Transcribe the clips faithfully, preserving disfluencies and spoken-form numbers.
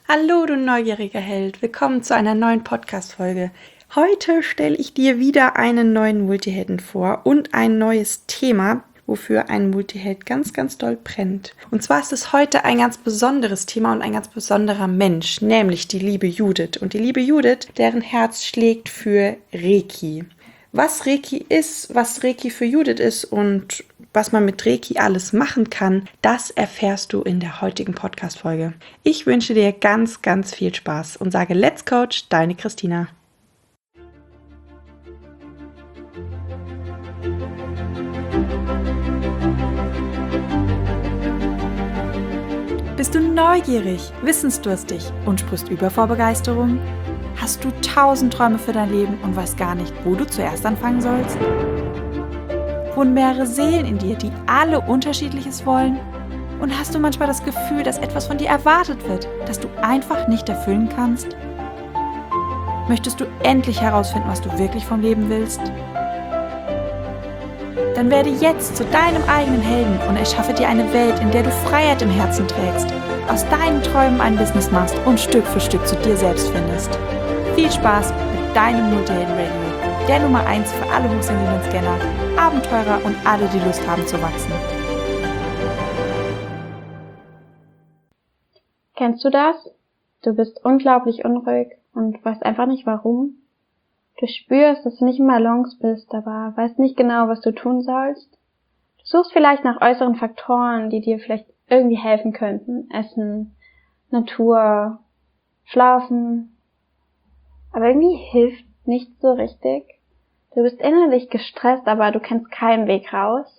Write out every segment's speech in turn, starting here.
Hallo, du neugieriger Held. Willkommen zu einer neuen Podcast-Folge. Heute stelle ich dir wieder einen neuen Multihelden vor und ein neues Thema, wofür ein Multiheld ganz, ganz doll brennt. Und zwar ist es heute ein ganz besonderes Thema und ein ganz besonderer Mensch, nämlich die liebe Judith. Und die liebe Judith, deren Herz schlägt für Reiki. Was Reiki ist, was Reiki für Judith ist und was man mit Reiki alles machen kann, das erfährst du in der heutigen Podcast-Folge. Ich wünsche dir ganz, ganz viel Spaß und sage Let's Coach, deine Christina. Bist du neugierig, wissensdurstig und sprichst über vor Begeisterung? Hast du tausend Träume für dein Leben und weißt gar nicht, wo du zuerst anfangen sollst? Wohnen mehrere Seelen in dir, die alle Unterschiedliches wollen? Und hast du manchmal das Gefühl, dass etwas von dir erwartet wird, das du einfach nicht erfüllen kannst? Möchtest du endlich herausfinden, was du wirklich vom Leben willst? Dann werde jetzt zu deinem eigenen Helden und erschaffe dir eine Welt, in der du Freiheit im Herzen trägst, aus deinen Träumen ein Business machst und Stück für Stück zu dir selbst findest. Viel Spaß mit deinem Multihelden-Radio, der Nummer eins für alle hochsensiblen Scanner, Abenteurer und alle, die Lust haben zu wachsen. Kennst du das? Du bist unglaublich unruhig und weißt einfach nicht warum. Du spürst, dass du nicht in Balance bist, aber weißt nicht genau, was du tun sollst. Du suchst vielleicht nach äußeren Faktoren, die dir vielleicht irgendwie helfen könnten. Essen, Natur, Schlafen. Aber irgendwie hilft nichts so richtig. Du bist innerlich gestresst, aber du kennst keinen Weg raus.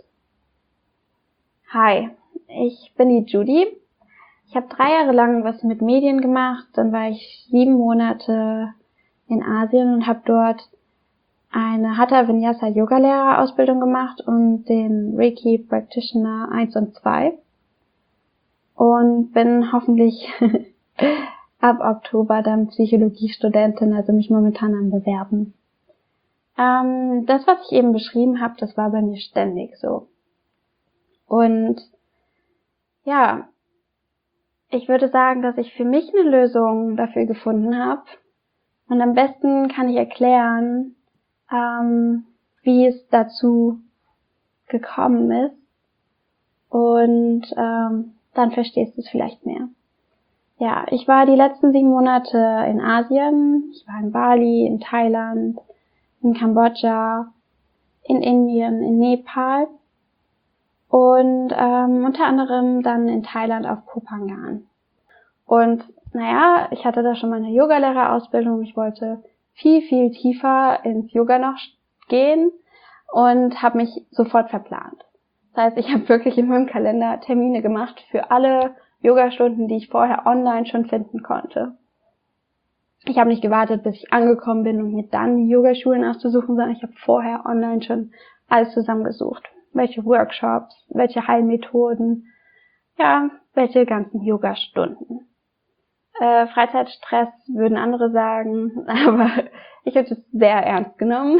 Hi, ich bin die Judy. Ich habe drei Jahre lang was mit Medien gemacht. Dann war ich sieben Monate in Asien und habe dort eine Hatha Vinyasa Yoga Lehrerausbildung gemacht und den Reiki Practitioner eins und zwei und bin hoffentlich ab Oktober dann Psychologiestudentin, also mich momentan am Bewerben. Ähm, das, was ich eben beschrieben habe, das war bei mir ständig so. Und ja, ich würde sagen, dass ich für mich eine Lösung dafür gefunden habe. Und am besten kann ich erklären, ähm, wie es dazu gekommen ist. Und ähm, dann verstehst du es vielleicht mehr. Ja, ich war die letzten sieben Monate in Asien. Ich war in Bali, in Thailand, in Kambodscha, in Indien, in Nepal und ähm, unter anderem dann in Thailand auf Koh Phangan. Und naja, ich hatte da schon mal eine Yogalehrerausbildung. Ich wollte viel, viel tiefer ins Yoga noch gehen und habe mich sofort verplant. Das heißt, ich habe wirklich in meinem Kalender Termine gemacht für alle Yogastunden, die ich vorher online schon finden konnte. Ich habe nicht gewartet, bis ich angekommen bin, um mir dann die Yogaschulen auszusuchen, sondern ich habe vorher online schon alles zusammengesucht. Welche Workshops, welche Heilmethoden, ja, welche ganzen Yogastunden. Äh, Freizeitstress würden andere sagen, aber ich habe das sehr ernst genommen.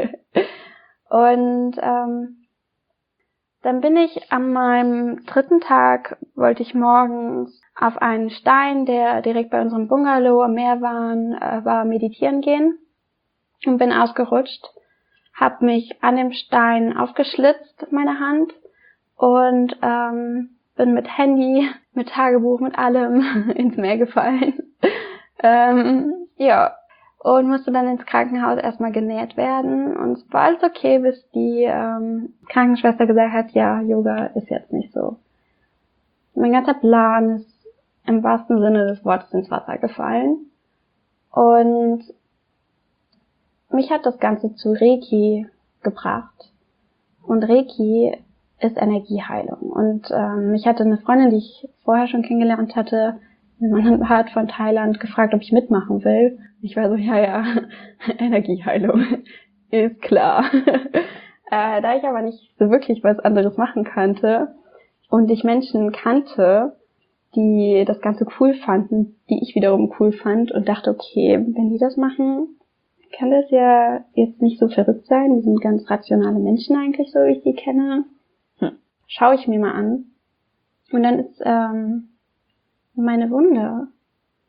Und ähm, dann bin ich an meinem dritten Tag, wollte ich morgens auf einen Stein, der direkt bei unserem Bungalow am Meer war, äh, war meditieren gehen und bin ausgerutscht, habe mich an dem Stein aufgeschlitzt, meine Hand, und ähm, bin mit Handy, mit Tagebuch, mit allem ins Meer gefallen. ähm, ja, und musste dann ins Krankenhaus erstmal genäht werden. Und es war alles okay, bis die ähm, Krankenschwester gesagt hat, ja, Yoga ist jetzt nicht so. Mein ganzer Plan ist im wahrsten Sinne des Wortes ins Wasser gefallen. Und mich hat das Ganze zu Reiki gebracht. Und Reiki ist Energieheilung. Und ähm, mich hatte eine Freundin, die ich vorher schon kennengelernt hatte, in einem anderen Part von Thailand, gefragt, ob ich mitmachen will. Ich war so, ja, ja, Energieheilung, ist klar. äh, da ich aber nicht so wirklich was anderes machen konnte und ich Menschen kannte, die das Ganze cool fanden, die ich wiederum cool fand und dachte, okay, wenn die das machen, kann das ja jetzt nicht so verrückt sein. Die sind ganz rationale Menschen eigentlich, so wie ich die kenne. Hm. Schaue ich mir mal an. Und dann ist ähm, meine Wunde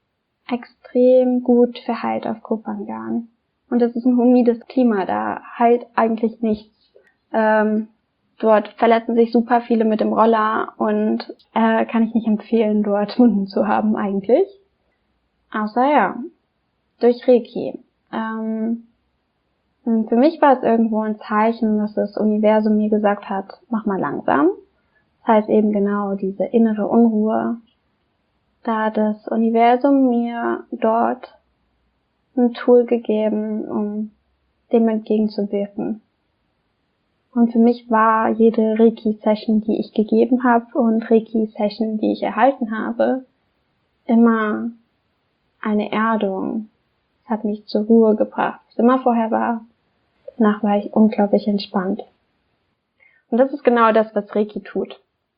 extrem gut verheilt auf Koh Phangan. Und es ist ein humides Klima, da heilt eigentlich nichts. Ähm, dort verletzen sich super viele mit dem Roller und äh, kann ich nicht empfehlen, dort Wunden zu haben eigentlich. Außer ja, durch Reiki. Ähm, für mich war es irgendwo ein Zeichen, dass das Universum mir gesagt hat, mach mal langsam. Das heißt eben genau diese innere Unruhe. Da hat das Universum mir dort ein Tool gegeben, um dem entgegenzuwirken. Und für mich war jede Reiki-Session, die ich gegeben habe und Reiki-Session, die ich erhalten habe, immer eine Erdung. Es hat mich zur Ruhe gebracht. Was immer vorher war, danach war ich unglaublich entspannt. Und das ist genau das, was Reiki tut.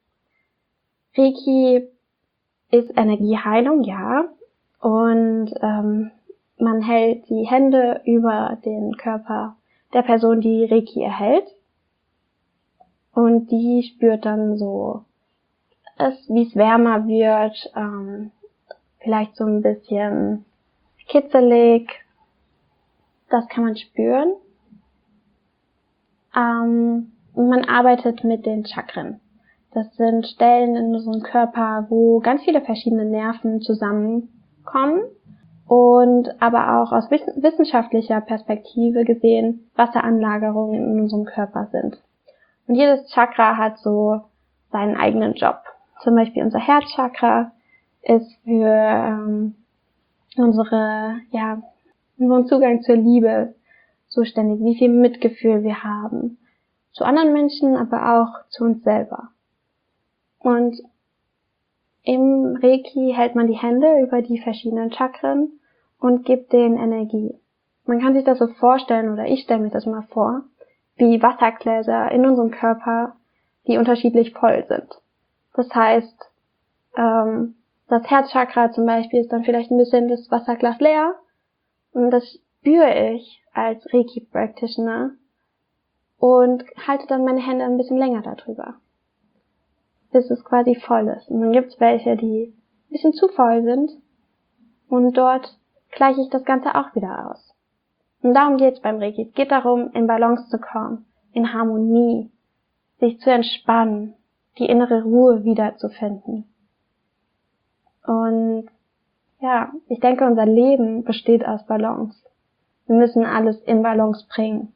Reiki ist Energieheilung, ja. Und ähm, man hält die Hände über den Körper der Person, die Reiki erhält. Und die spürt dann so, es, wie es wärmer wird, ähm, vielleicht so ein bisschen kitzelig. Das kann man spüren. Ähm, und man arbeitet mit den Chakren. Das sind Stellen in unserem Körper, wo ganz viele verschiedene Nerven zusammenkommen und aber auch aus wissenschaftlicher Perspektive gesehen Wasseranlagerungen in unserem Körper sind. Und jedes Chakra hat so seinen eigenen Job. Zum Beispiel unser Herzchakra ist für ähm, unsere, ja, unseren Zugang zur Liebe zuständig, wie viel Mitgefühl wir haben. Zu anderen Menschen, aber auch zu uns selber. Und im Reiki hält man die Hände über die verschiedenen Chakren und gibt denen Energie. Man kann sich das so vorstellen, oder ich stelle mir das mal vor, wie Wassergläser in unserem Körper, die unterschiedlich voll sind. Das heißt, ähm, das Herzchakra zum Beispiel ist dann vielleicht ein bisschen das Wasserglas leer und das spüre ich als Reiki-Practitioner und halte dann meine Hände ein bisschen länger darüber, bis es quasi voll ist. Und dann gibt es welche, die ein bisschen zu voll sind und dort gleiche ich das Ganze auch wieder aus. Und darum geht es beim Reiki. Es geht darum, in Balance zu kommen, in Harmonie, sich zu entspannen, die innere Ruhe wiederzufinden. Und ja, ich denke, unser Leben besteht aus Balance. Wir müssen alles in Balance bringen.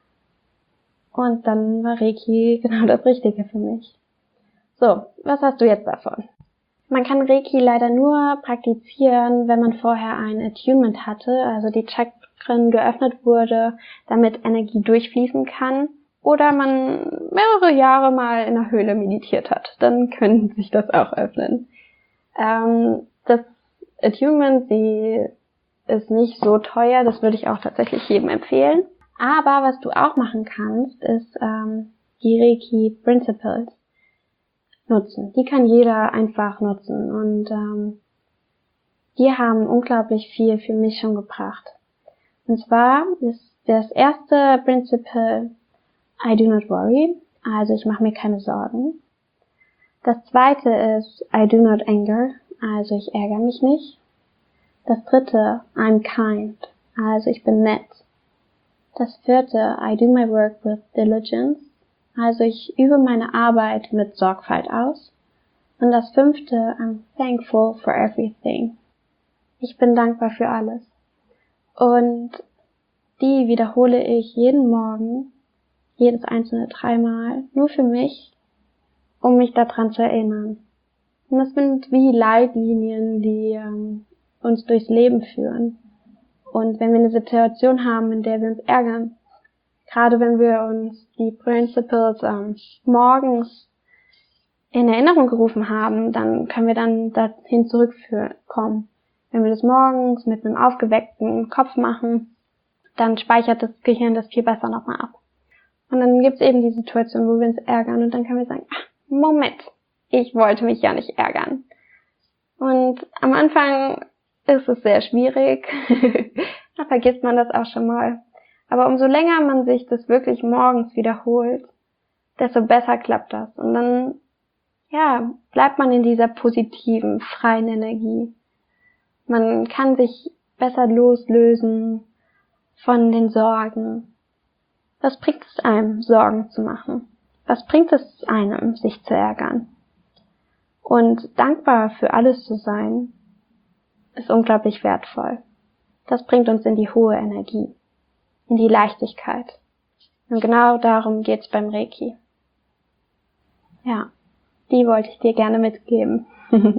Und dann war Reiki genau das Richtige für mich. So, was hast du jetzt davon? Man kann Reiki leider nur praktizieren, wenn man vorher ein Attunement hatte, also die Chakren geöffnet wurde, damit Energie durchfließen kann, oder man mehrere Jahre mal in der Höhle meditiert hat. Dann können sich das auch öffnen. Ähm, das Attunement, sie ist nicht so teuer, das würde ich auch tatsächlich jedem empfehlen. Aber was du auch machen kannst, ist ähm, die Reiki Principles nutzen. Die kann jeder einfach nutzen und ähm, die haben unglaublich viel für mich schon gebracht. Und zwar ist das erste Principle I do not worry, also ich mache mir keine Sorgen. Das zweite ist I do not anger, also ich ärgere mich nicht. Das dritte I'm kind, also ich bin nett. Das vierte I do my work with diligence, also ich übe meine Arbeit mit Sorgfalt aus. Und das fünfte, I'm thankful for everything. Ich bin dankbar für alles. Und die wiederhole ich jeden Morgen, jedes einzelne dreimal, nur für mich, um mich daran zu erinnern. Und das sind wie Leitlinien, die ähm, uns durchs Leben führen. Und wenn wir eine Situation haben, in der wir uns ärgern, gerade wenn wir uns die Principles ähm, morgens in Erinnerung gerufen haben, dann können wir dann dahin zurückkommen. Wenn wir das morgens mit einem aufgeweckten Kopf machen, dann speichert das Gehirn das viel besser nochmal ab. Und dann gibt es eben die Situation, wo wir uns ärgern und dann können wir sagen, ach, Moment, ich wollte mich ja nicht ärgern. Und am Anfang ist es sehr schwierig, da vergisst man das auch schon mal. Aber umso länger man sich das wirklich morgens wiederholt, desto besser klappt das. Und dann, ja, bleibt man in dieser positiven, freien Energie. Man kann sich besser loslösen von den Sorgen. Was bringt es einem, Sorgen zu machen? Was bringt es einem, sich zu ärgern? Und dankbar für alles zu sein, ist unglaublich wertvoll. Das bringt uns in die hohe Energie, in die Leichtigkeit. Und genau darum geht's beim Reiki. Ja, die wollte ich dir gerne mitgeben.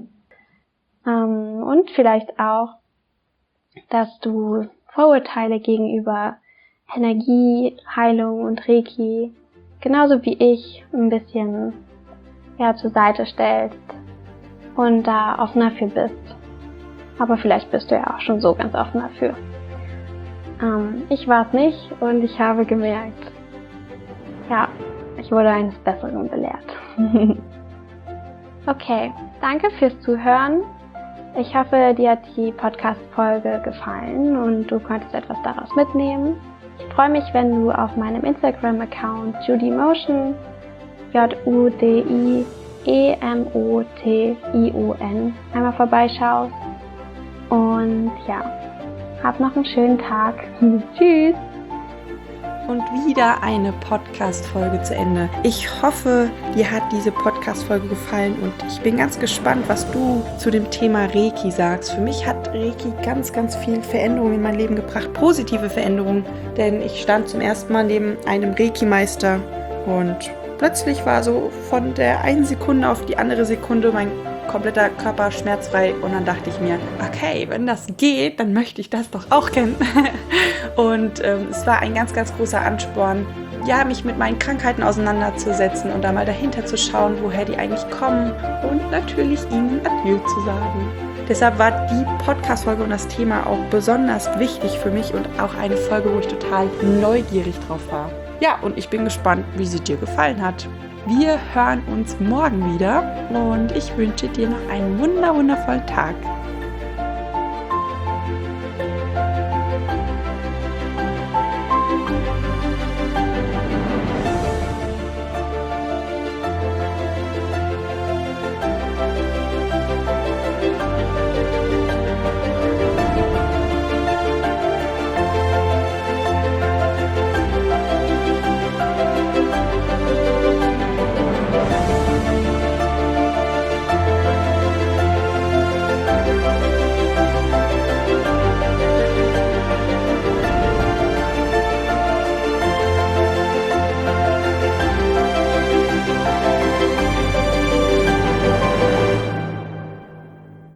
ähm, und vielleicht auch, dass du Vorurteile gegenüber Energie, Heilung und Reiki genauso wie ich ein bisschen ja, zur Seite stellst und da offener für bist. Aber vielleicht bist du ja auch schon so ganz offen dafür. Ähm, ich war es nicht und ich habe gemerkt, ja, ich wurde eines Besseren belehrt. Okay, danke fürs Zuhören. Ich hoffe, dir hat die Podcast-Folge gefallen und du konntest etwas daraus mitnehmen. Ich freue mich, wenn du auf meinem Instagram-Account Judy Motion, J U D I E M O T I O N, einmal vorbeischaust. Und ja, hab noch einen schönen Tag. Tschüss! Und wieder eine Podcast-Folge zu Ende. Ich hoffe, dir hat diese Podcast-Folge gefallen und ich bin ganz gespannt, was du zu dem Thema Reiki sagst. Für mich hat Reiki ganz, ganz viel Veränderungen in mein Leben gebracht, positive Veränderungen, denn ich stand zum ersten Mal neben einem Reiki-Meister und plötzlich war so von der einen Sekunde auf die andere Sekunde mein kompletter Körper schmerzfrei und dann dachte ich mir, okay, wenn das geht, dann möchte ich das doch auch kennen. Und ähm, es war ein ganz, ganz großer Ansporn, ja, mich mit meinen Krankheiten auseinanderzusetzen und da mal dahinter zu schauen, woher die eigentlich kommen und natürlich ihnen Adieu zu sagen. Deshalb war die Podcast-Folge und das Thema auch besonders wichtig für mich und auch eine Folge, wo ich total neugierig drauf war. Ja, und ich bin gespannt, wie sie dir gefallen hat. Wir hören uns morgen wieder und ich wünsche dir noch einen wunder, wundervollen Tag.